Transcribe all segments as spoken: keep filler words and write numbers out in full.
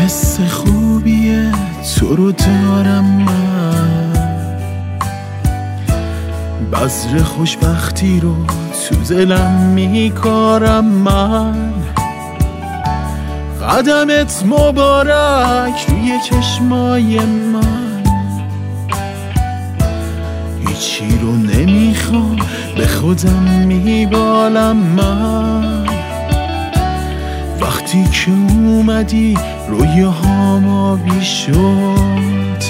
حس خوبیه تو رو دارم من، بذر خوشبختی رو تو دلم میکارم من. قدمت مبارک روی چشمای من، هیچی رو نمیخوام به خودم میبالم من. وقتی که اومدی رویاهام آبی شد،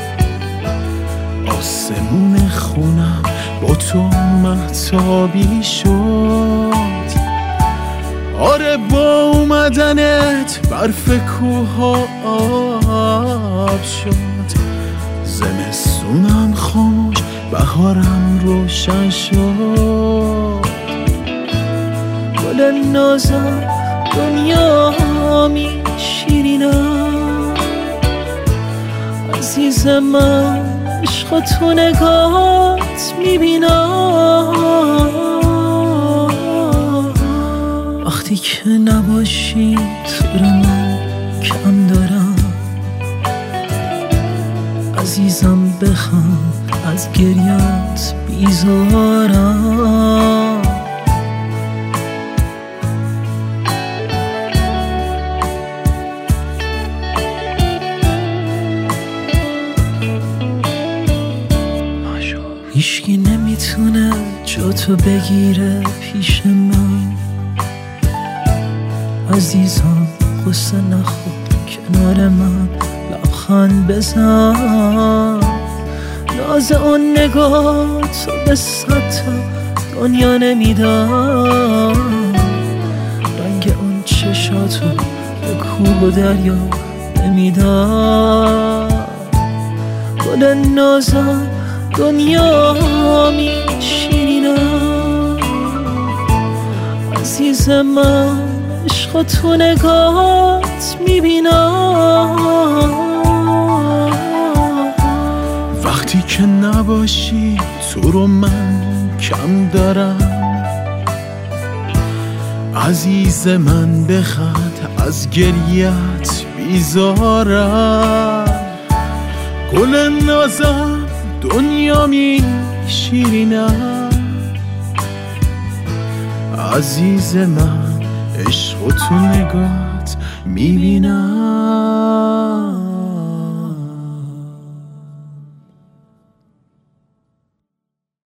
آسمون خونم با تو مهتابی شد. آره با اومدنت برف کوها آب شد، زمستونم خاموش بهارم روشن شد. گل نازم دنیا می شیرینم، عزیز من عشق تو نگات میبینم. وقتی که نباشی تو رو من کم دارم، عزیزم بخوام از گریات بیزارم. هیچکی نمیتونه جاتو بگیره پیش من، عزیزم قصه نخور کنار من لبخند بزن. ناز اون نگاهتو به صد تا دنیا نمیدم، رنگ اون چشاتو به کوه و دریا نمیدم. گل نازم دنیا می شیرینم، عزیز من عشق تو نگات میبینم. وقتی که نباشی تو رو من کم دارم، عزیز من بخند از گریت بیزارم. گل نازم دنیا می شیرینم، عزیز من عشق تو نگات میبینم.